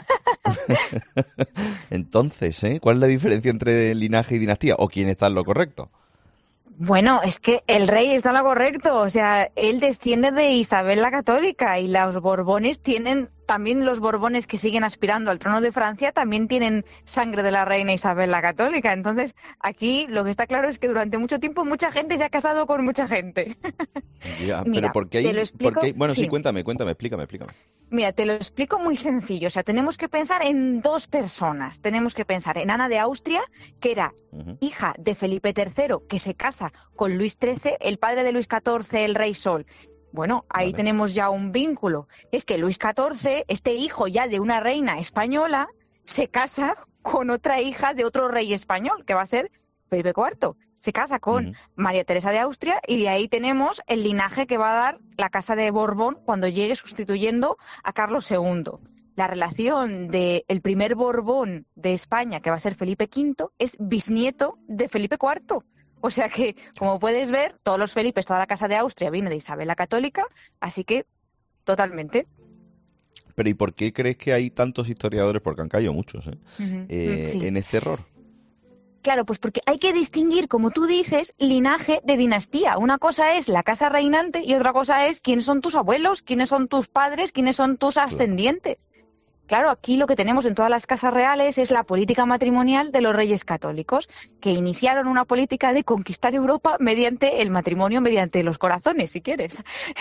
Entonces, ¿cuál es la diferencia entre linaje y dinastía? ¿O quién está en lo correcto? Bueno, es que el rey está en lo correcto, o sea, él desciende de Isabel la Católica y los Borbones también los Borbones que siguen aspirando al trono de Francia también tienen sangre de la reina Isabel la Católica. Entonces, aquí lo que está claro es que durante mucho tiempo mucha gente se ha casado con mucha gente. Ya, Mira, pero ¿por qué hay...? te lo explico, Bueno, sí, sí. cuéntame, explícame. Mira, te lo explico muy sencillo. O sea, tenemos que pensar en dos personas. Tenemos que pensar en Ana de Austria, que era hija de Felipe III, que se casa con Luis XIII, el padre de Luis XIV, el rey Sol. Bueno, ahí tenemos ya un vínculo. Es que Luis XIV, este hijo ya de una reina española, se casa con otra hija de otro rey español, que va a ser Felipe IV. Se casa con María Teresa de Austria y de ahí tenemos el linaje que va a dar la Casa de Borbón cuando llegue sustituyendo a Carlos II. La relación del primer Borbón de España, que va a ser Felipe V, es bisnieto de Felipe IV. O sea que, como puedes ver, todos los Felipes, toda la Casa de Austria viene de Isabel la Católica, así que totalmente. Pero ¿y por qué crees que hay tantos historiadores, porque han caído muchos, Sí. en este error? Claro, pues porque hay que distinguir, como tú dices, linaje de dinastía. Una cosa es la casa reinante y otra cosa es quiénes son tus abuelos, quiénes son tus padres, quiénes son tus ascendientes. Claro, aquí lo que tenemos en todas las casas reales es la política matrimonial de los reyes católicos, que iniciaron una política de conquistar Europa mediante el matrimonio, mediante los corazones, si quieres.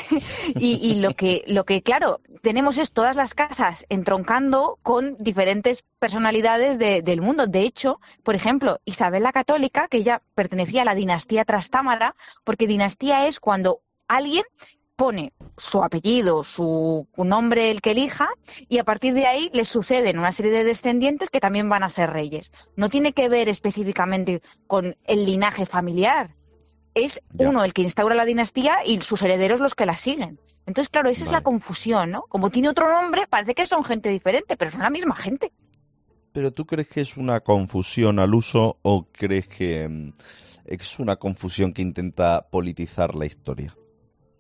y lo que, claro, tenemos es todas las casas entroncando con diferentes personalidades del mundo. De hecho, por ejemplo, Isabel la Católica, que ella pertenecía a la dinastía Trastámara, porque dinastía es cuando alguien pone su apellido, su nombre, el que elija, y a partir de ahí le suceden una serie de descendientes que también van a ser reyes. No tiene que ver específicamente con el linaje familiar. Es uno el que instaura la dinastía y sus herederos los que la siguen. Entonces, claro, esa es la confusión, ¿no? Como tiene otro nombre, parece que son gente diferente, pero son la misma gente. ¿Pero tú crees que es una confusión al uso o crees que es una confusión que intenta politizar la historia?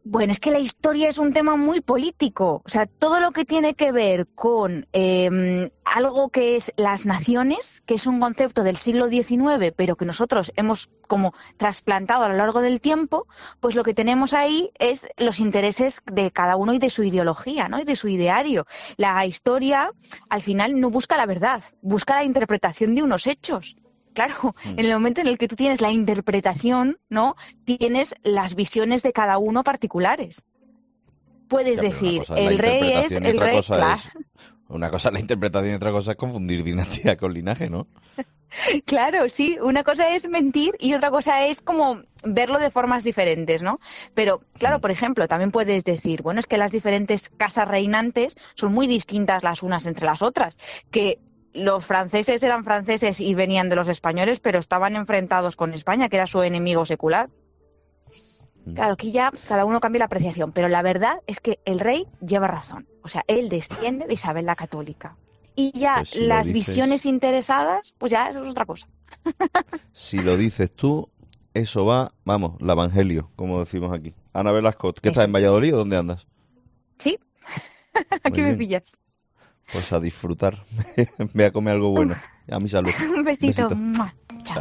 Bueno, es que la historia es un tema muy político. O sea, todo lo que tiene que ver con algo que es las naciones, que es un concepto del siglo XIX, pero que nosotros hemos como trasplantado a lo largo del tiempo, pues lo que tenemos ahí es los intereses de cada uno y de su ideología, ¿no? Y de su ideario. La historia, al final, no busca la verdad, busca la interpretación de unos hechos. Claro, en el momento en el que tú tienes la interpretación, ¿no? Tienes las visiones de cada uno particulares. Puedes decir, el rey es el rey. Una cosa es la interpretación y otra cosa es confundir dinastía con linaje, ¿no? Claro, sí. Una cosa es mentir y otra cosa es como verlo de formas diferentes, ¿no? Pero, claro, por ejemplo, también puedes decir, bueno, es que las diferentes casas reinantes son muy distintas las unas entre las otras, que los franceses eran franceses y venían de los españoles, pero estaban enfrentados con España, que era su enemigo secular. Claro, aquí ya cada uno cambia la apreciación, pero la verdad es que el rey lleva razón. O sea, él desciende de Isabel la Católica. Y ya Pues si las lo dices- visiones interesadas, pues ya eso es otra cosa. Si lo dices tú, eso va, vamos, la evangelio, como decimos aquí. Ana Velasco, ¿qué estás en Valladolid o dónde andas? Sí, aquí me bien. pillas. Pues a disfrutar. Ve a comer algo bueno. A mi salud. Un besito. ¡Mua! Chao.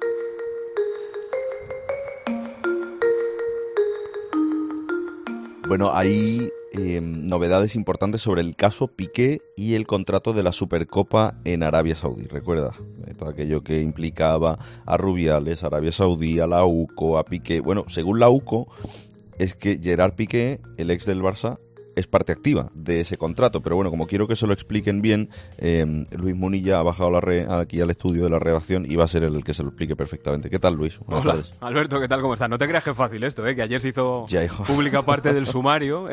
Bueno, hay novedades importantes sobre el caso Piqué y el contrato de la Supercopa en Arabia Saudí. Recuerda, todo aquello que implicaba a Rubiales, a Arabia Saudí, a la UCO, a Piqué. Bueno, según la UCO, es que Gerard Piqué, el ex del Barça, es parte activa de ese contrato. Pero bueno, como quiero que se lo expliquen bien, Luis Munilla ha bajado aquí al estudio de la redacción y va a ser él el que se lo explique perfectamente. ¿Qué tal, Luis? Buenas Hola, tardes. Alberto, ¿qué tal? ¿Cómo estás? No te creas que es fácil esto, que ayer se hizo Ya, hijo. pública parte del sumario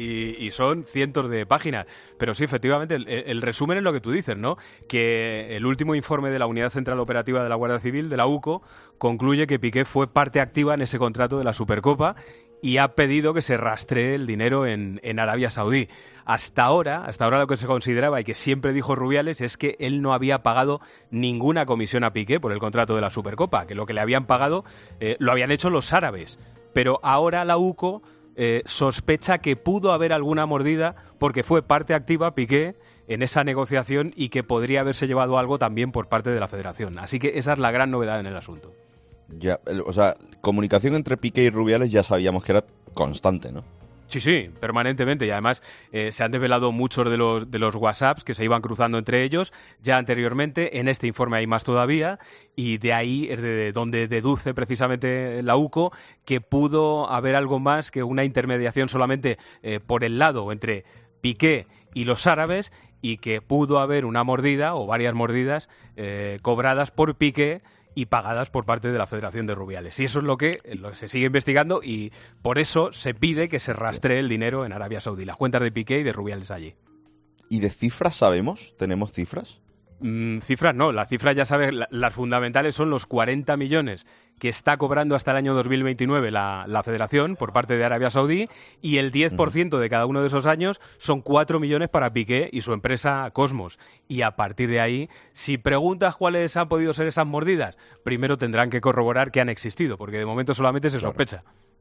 y son cientos de páginas. Pero sí, efectivamente, el resumen es lo que tú dices, ¿no? Que el último informe de la Unidad Central Operativa de la Guardia Civil, de la UCO, concluye que Piqué fue parte activa en ese contrato de la Supercopa y ha pedido que se rastree el dinero en Arabia Saudí. Hasta ahora lo que se consideraba y que siempre dijo Rubiales es que él no había pagado ninguna comisión a Piqué por el contrato de la Supercopa, que lo que le habían pagado lo habían hecho los árabes. Pero ahora la UCO sospecha que pudo haber alguna mordida porque fue parte activa Piqué en esa negociación y que podría haberse llevado algo también por parte de la Federación. Así que esa es la gran novedad en el asunto. Ya, o sea, comunicación entre Piqué y Rubiales ya sabíamos que era constante, ¿no? Sí, sí, permanentemente. Y además se han desvelado muchos de los WhatsApps que se iban cruzando entre ellos ya anteriormente. En este informe hay más todavía y de ahí es de donde deduce precisamente la UCO que pudo haber algo más que una intermediación solamente por el lado entre Piqué y los árabes y que pudo haber una mordida o varias mordidas cobradas por Piqué y pagadas por parte de la Federación de Rubiales. Y eso es lo que se sigue investigando y por eso se pide que se rastree el dinero en Arabia Saudí, las cuentas de Piqué y de Rubiales allí. ¿Y de cifras sabemos? ¿Tenemos cifras? Cifras no, las cifras ya sabes, las fundamentales son los 40 millones que está cobrando hasta el año 2029 la Federación por parte de Arabia Saudí y el 10% de cada uno de esos años son 4 millones para Piqué y su empresa Cosmos. Y a partir de ahí, si preguntas cuáles han podido ser esas mordidas, primero tendrán que corroborar que han existido, porque de momento solamente se sospecha.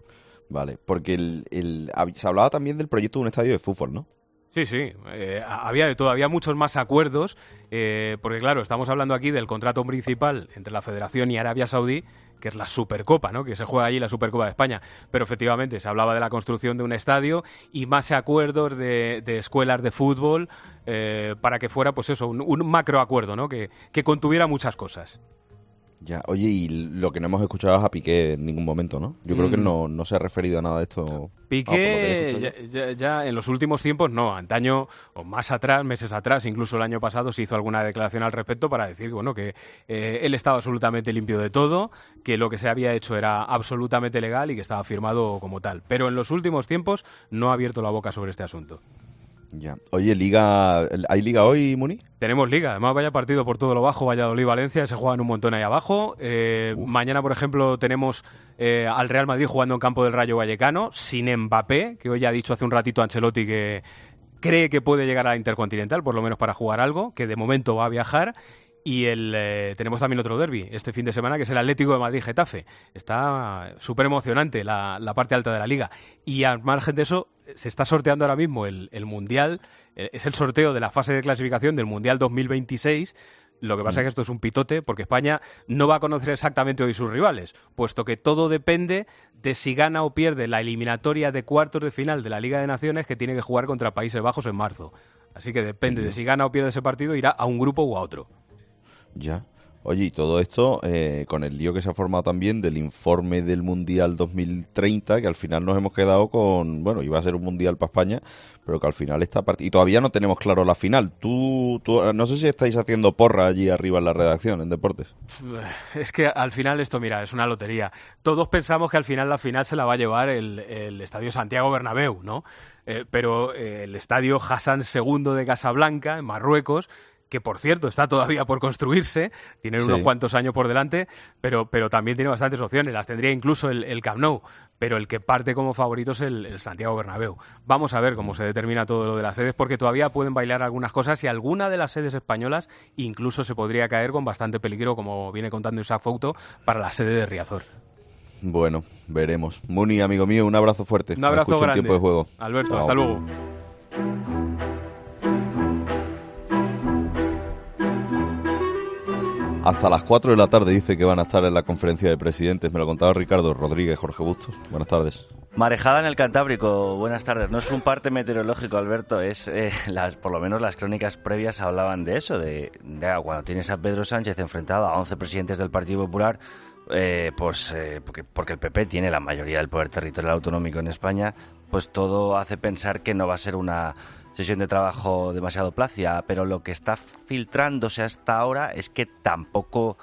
Vale, porque se hablaba también del proyecto de un estadio de fútbol, ¿no? Sí, sí, había de todo, había muchos más acuerdos, porque claro, estamos hablando aquí del contrato principal entre la Federación y Arabia Saudí, que es la Supercopa, ¿no? Que se juega allí la Supercopa de España, pero efectivamente se hablaba de la construcción de un estadio y más acuerdos de escuelas de fútbol para que fuera, pues eso, un macroacuerdo, ¿no? Que contuviera muchas cosas. Ya, oye, y lo que no hemos escuchado es a Piqué en ningún momento, ¿no? Yo creo que no se ha referido a nada de esto. Piqué ya en los últimos tiempos no, antaño o más atrás, meses atrás, incluso el año pasado se hizo alguna declaración al respecto para decir, bueno, que él estaba absolutamente limpio de todo, que lo que se había hecho era absolutamente legal y que estaba firmado como tal. Pero en los últimos tiempos no ha abierto la boca sobre este asunto. Ya. Oye, ¿hay liga hoy, Muni? Tenemos liga, además vaya partido por todo lo bajo, Valladolid-Valencia, se juegan un montón ahí abajo. Mañana, por ejemplo, tenemos al Real Madrid jugando en campo del Rayo Vallecano, sin Mbappé, que hoy ya ha dicho hace un ratito Ancelotti que cree que puede llegar a la Intercontinental, por lo menos para jugar algo, que de momento va a viajar. Y tenemos también otro derbi este fin de semana, que es el Atlético de Madrid-Getafe. Está súper emocionante la parte alta de la Liga. Y al margen de eso, se está sorteando ahora mismo el Mundial. Es el sorteo de la fase de clasificación del Mundial 2026. Lo que pasa es que esto es un pitote, porque España no va a conocer exactamente hoy sus rivales, puesto que todo depende de si gana o pierde la eliminatoria de cuartos de final de la Liga de Naciones, que tiene que jugar contra Países Bajos en marzo. Así que depende de si gana o pierde ese partido, irá a un grupo u a otro. Ya. Oye, y todo esto con el lío que se ha formado también del informe del Mundial 2030, que al final nos hemos quedado con, bueno, iba a ser un Mundial para España, pero que al final está y todavía no tenemos claro la final. Tú no sé si estáis haciendo porra allí arriba en la redacción, en Deportes. Es que al final esto, mira, es una lotería. Todos pensamos que al final la final se la va a llevar el Estadio Santiago Bernabéu, ¿no? Pero el Estadio Hassan II de Casablanca, en Marruecos, que por cierto está todavía por construirse, tiene unos cuantos años por delante, pero también tiene bastantes opciones, las tendría incluso el Camp Nou, pero el que parte como favorito es el Santiago Bernabéu. Vamos a ver cómo se determina todo lo de las sedes, porque todavía pueden bailar algunas cosas y alguna de las sedes españolas incluso se podría caer con bastante peligro, como viene contando Isaac Fouto, para la sede de Riazor. Bueno, veremos. Muni, amigo mío, un abrazo fuerte. Un abrazo grande. En tiempo de juego. Alberto, Chao. hasta luego. Hasta las 4 de la tarde dice que van a estar en la conferencia de presidentes. Me lo contaba Ricardo Rodríguez, Jorge Bustos. Buenas tardes. Marejada en el Cantábrico. Buenas tardes. No es un parte meteorológico, Alberto. Es por lo menos las crónicas previas hablaban de eso. De cuando tienes a Pedro Sánchez enfrentado a 11 presidentes del Partido Popular, porque el PP tiene la mayoría del poder territorial autonómico en España, pues todo hace pensar que no va a ser una sesión de trabajo demasiado plácida, pero lo que está filtrándose hasta ahora es que tampoco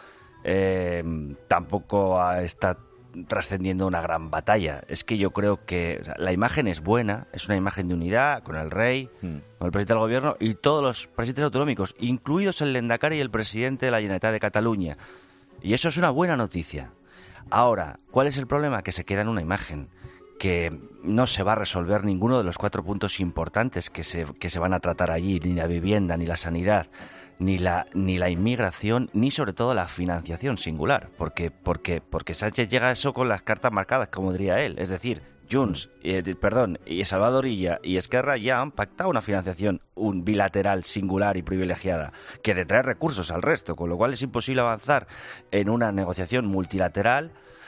está trascendiendo una gran batalla. Es que yo creo que la imagen es buena, es una imagen de unidad con el rey, con el presidente del gobierno y todos los presidentes autonómicos, incluidos el Lehendakari y el presidente de la Generalitat de Cataluña. Y eso es una buena noticia. Ahora, ¿cuál es el problema? Que se queda en una imagen, que no se va a resolver ninguno de los 4 puntos importantes que se van a tratar allí, ni la vivienda, ni la sanidad, ni la inmigración, ni sobre todo la financiación singular, porque Sánchez llega a eso con las cartas marcadas, como diría él, es decir, Junts, y Salvador Illa y Esquerra ya han pactado una financiación bilateral, singular y privilegiada, que detrae recursos al resto, con lo cual es imposible avanzar en una negociación multilateral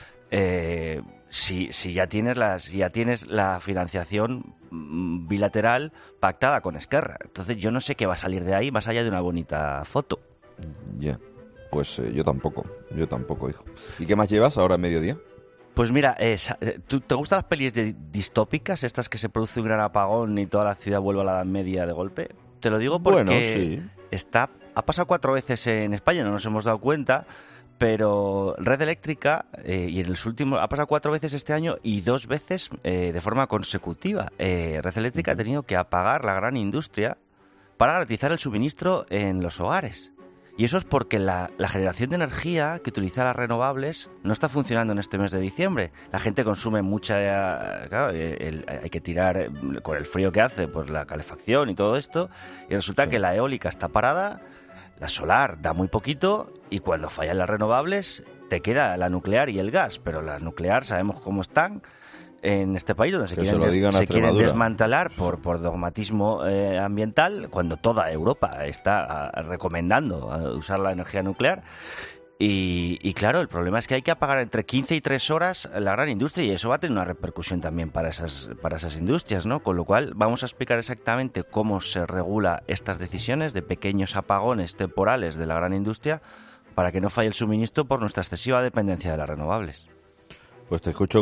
si ya tienes la financiación bilateral pactada con Esquerra. Entonces yo no sé qué va a salir de ahí más allá de una bonita foto. Ya, pues yo tampoco, hijo. ¿Y qué más llevas ahora a mediodía? Pues mira, ¿te gustan las pelis distópicas, estas que se produce un gran apagón y toda la ciudad vuelve a la Edad Media de golpe? Te lo digo porque ha pasado 4 veces en España, no nos hemos dado cuenta, pero Red Eléctrica y en los últimos ha pasado 4 veces este año y 2 veces de forma consecutiva. Red Eléctrica ha tenido que apagar la gran industria para garantizar el suministro en los hogares. Y eso es porque la generación de energía que utiliza las renovables no está funcionando en este mes de diciembre. La gente consume mucha... Claro, hay que tirar con el frío que hace, pues la calefacción y todo esto. Y resulta que la eólica está parada, la solar da muy poquito y cuando fallan las renovables te queda la nuclear y el gas. Pero la nuclear sabemos cómo están en este país, donde se quieren desmantelar por dogmatismo ambiental, cuando toda Europa está recomendando usar la energía nuclear. Y claro, el problema es que hay que apagar entre 15 y 3 horas la gran industria y eso va a tener una repercusión también para esas industrias, ¿no? Con lo cual vamos a explicar exactamente cómo se regula estas decisiones de pequeños apagones temporales de la gran industria para que no falle el suministro por nuestra excesiva dependencia de las renovables. Pues te escucho